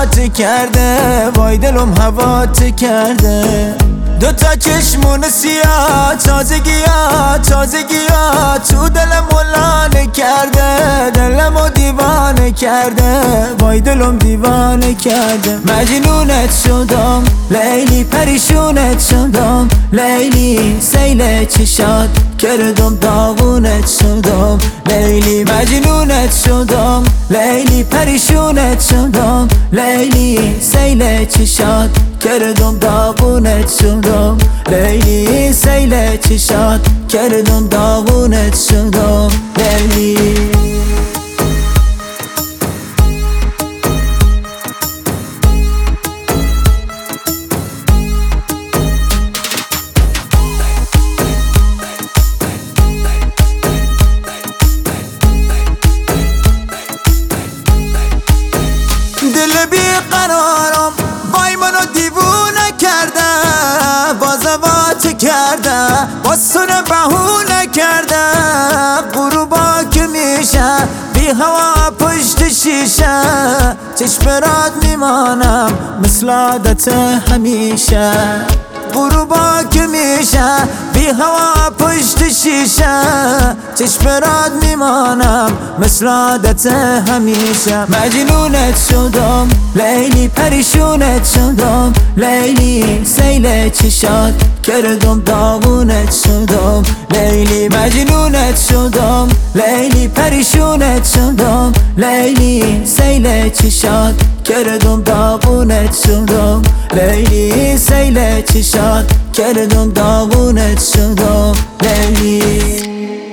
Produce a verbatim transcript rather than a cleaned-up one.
هوات کرده، وای دلم هوات کرده. دو تا چشمون سیاه، تازگیات تازگیات تو دلم ولانه کرده، دلمو دیوانه کرده، وای دلم دیوانه کرده. مجنونت شدم لیلی، پریشونت شدم لیلی، سیل چشات کردم داغونت شدم لیلی. مجنونت شدم لیلی، پریشونت شدم لیلی، سیل چشات کردم داغونت شدم لیلی، سیل چشات کردم داغونت شدم لیلی. دل بیقرارم وای منو دیوونه کرده، بازوات کرده، باسونه بهونه کرده. غروبا که میشه بی هوا پشت شیشه، چشم رات میمانم مثل عادت همیشه. غروبا که میشه بی هوا پشت شیشه، چشم رات میمانم مثل عادت همیشه. مجنونت شدم لیلی، پریشونت شدم لیلی، سیل چشات کردم داغونت شدم لیلی. مجنونت شدم لیلی، پریشونت شدم لیلی، سیل چشات کردم داغونت شدم لیلی، سیل چشات کردم داغونت شدم لیلی.